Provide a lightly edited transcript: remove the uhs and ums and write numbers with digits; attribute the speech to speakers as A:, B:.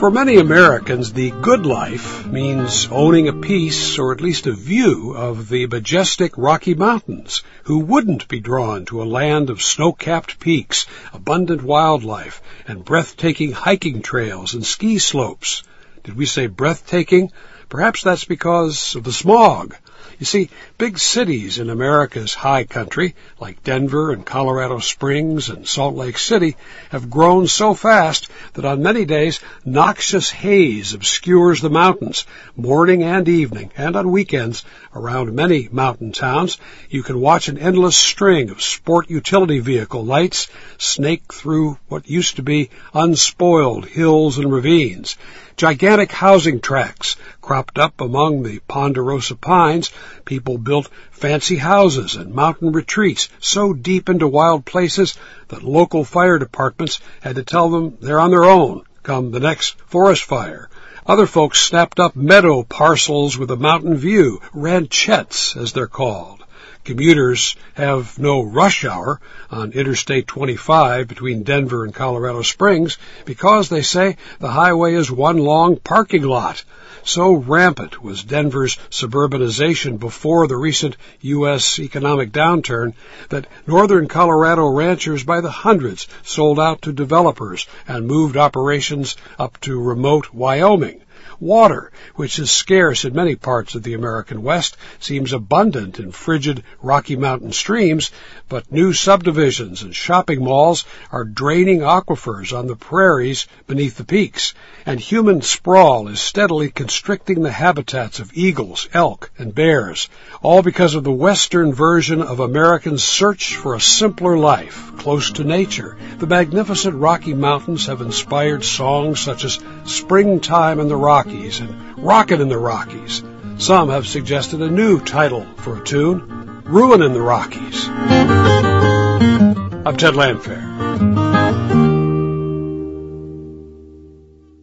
A: For many Americans, the good life means owning a piece or at least a view of the majestic Rocky Mountains. Who wouldn't be drawn to a land of snow-capped peaks, abundant wildlife, and breathtaking hiking trails and ski slopes? Did we say breathtaking? Perhaps that's because of the smog. You see, big cities in America's high country, like Denver and Colorado Springs and Salt Lake City, have grown so fast that on many days noxious haze obscures the mountains, morning and evening, and on weekends, around many mountain towns, you can watch an endless string of sport utility vehicle lights snake through what used to be unspoiled hills and ravines. Gigantic housing tracts cropped up among the ponderosa pines. People built fancy houses and mountain retreats so deep into wild places that local fire departments had to tell them they're on their own come the next forest fire. Other folks snapped up meadow parcels with a mountain view, ranchettes as they're called. Commuters have no rush hour on Interstate 25 between Denver and Colorado Springs because, they say, the highway is one long parking lot. So rampant was Denver's suburbanization before the recent U.S. economic downturn that northern Colorado ranchers by the hundreds sold out to developers and moved operations up to remote Wyoming. Water, which is scarce in many parts of the American West, seems abundant in frigid Rocky Mountain streams, but new subdivisions and shopping malls are draining aquifers on the prairies beneath the peaks, and human sprawl is steadily constricting the habitats of eagles, elk, and bears, all because of the Western version of Americans' search for a simpler life, close to nature. The magnificent Rocky Mountains have inspired songs such as Springtime in the Rockies and Rockin' in the Rockies. Some have suggested a new title for a tune, Ruin in the Rockies. I'm Ted Landfair.